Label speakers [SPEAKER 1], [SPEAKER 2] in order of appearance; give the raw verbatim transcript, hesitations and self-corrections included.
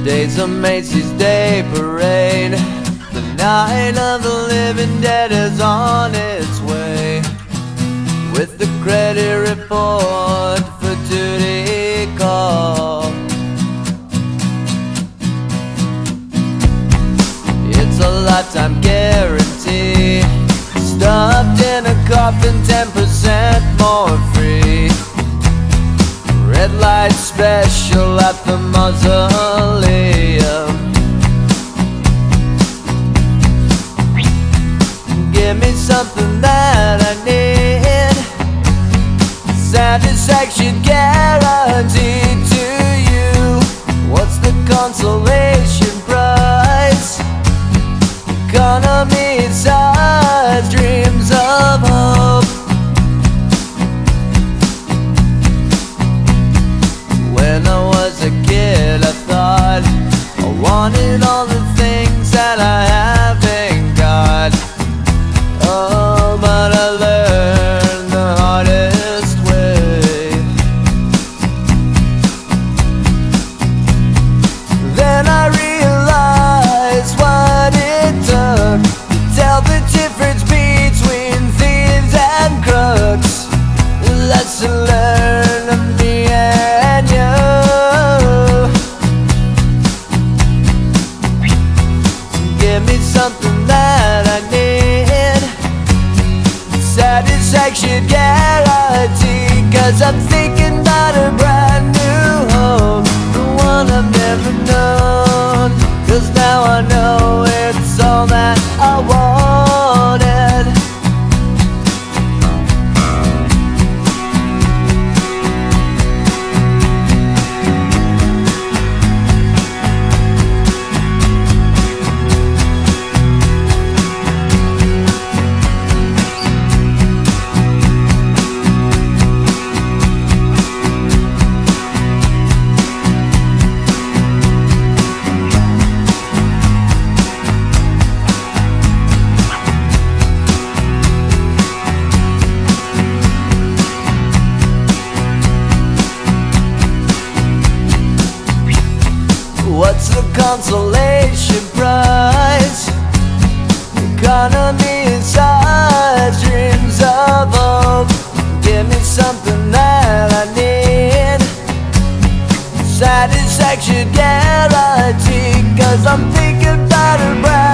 [SPEAKER 1] Today's a Macy's Day Parade. The night of the living dead is on its way, with the credit report for duty call. It's a lifetime guarantee, stuffed in a coffin, ten percent more free. Red light special at the mausoleum. Give me something that I need, satisfaction guaranteed to you. What's the consolation prize? Economy size, dreams of hope. When I was a kid, I thought I wanted all the things that I haven't got. Oh, but I learned the hardest way. Then I realized what it took to tell the difference between thieves and crooks. Lesson learned of me and you. Give me something that I need, satisfaction guaranteed. Cause I'm thinking about a brand new home, the one I've never known. Cause now I know it's all that I wanted. What's the consolation prize? Economy size, dreams of hope. Give me something that I need, satisfaction guaranteed. Cause I'm thinking about a bride.